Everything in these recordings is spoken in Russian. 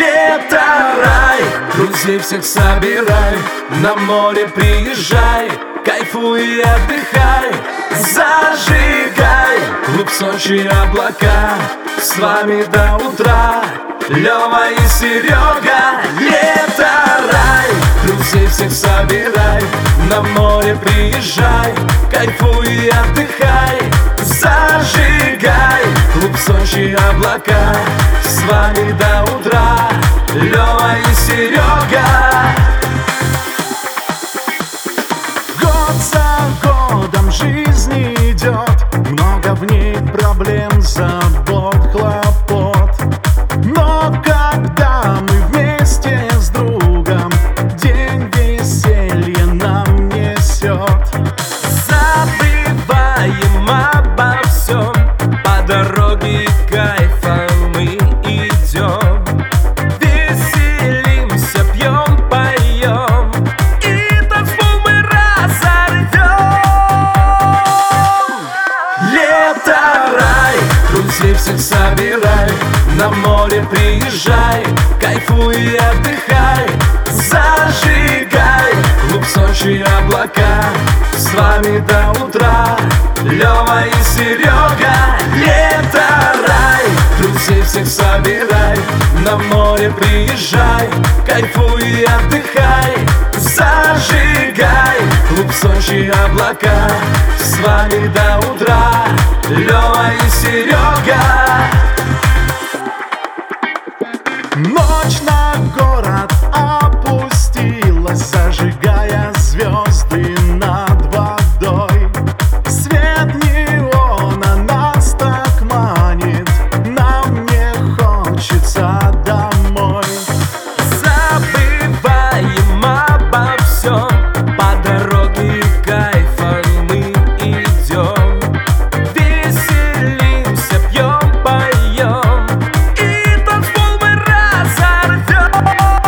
Лето, рай, друзей всех собирай, на море приезжай, кайфуй и отдыхай, зажигай. Клуб Сочи, облака, с вами до утра Лёва и Серега. Лето, рай, друзей всех собирай, на море приезжай, кайфуй и отдыхай, зажигай. Клуб Сочи, облака, с вами до утра Лёва и Серега. Год за годом жизнь идет, много в ней проблем, забот, хлопот. Но когда мы вместе с другом, день веселья нам несет. Забываем обо всем, по дороге кайфа мы идем. Веселимся, пьем, поем, и танцпол мы разорвем. Лето, рай, друзей всех собирай, на море приезжай, кайфуй и отдыхай, зажигай. Клуб Сочи, облака, с вами до утра Лёва и Серега. Лето, рай, друзей всех собирай, на море приезжай, кайфуй и отдыхай, зажигай. Клуб Сочи, облака, с вами до утра Лёва и Серега. Ночь на город опустилась, зажигая звезды над водой. Свет неона нас так манит, нам не хочется домой. Забываем обо всем, по дороге кайфа мы идем. Веселимся, пьем, поем, и танцпол мы разорвем.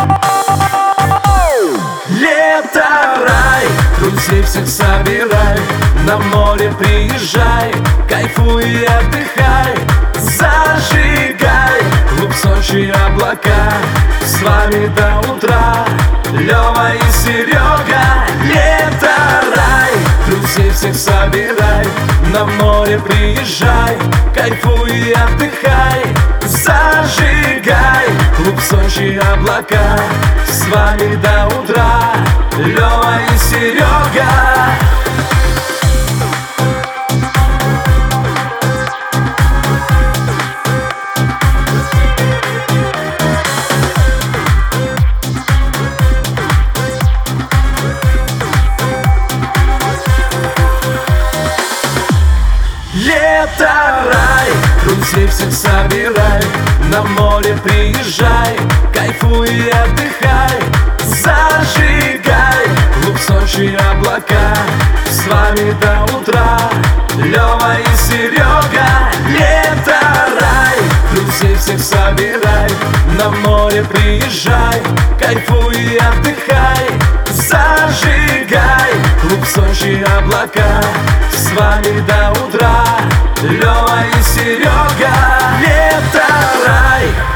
Лето, рай, друзей всех собирай, на море приезжай, кайфуй и отдыхай, зажигай. Клуб Сочи, облака, с вами до утра Лёва и Серега. Лето, рай, друзей всех собирай, на море приезжай, кайфуй и отдыхай, зажигай. Клуб Сочи, облака, с вами до утра Лёва и Серега. Лето, рай, друзей всех собирай, на море приезжай, кайфуй и отдыхай, зажигай. Клуб Сочи, облака, с вами до утра Лёва и Серега. Лето, рай, друзей всех собирай, на море приезжай, кайфуй и отдыхай, зажигай. Клуб Сочи, облака, с вами до утра Лёва и Серега. Лето, рай.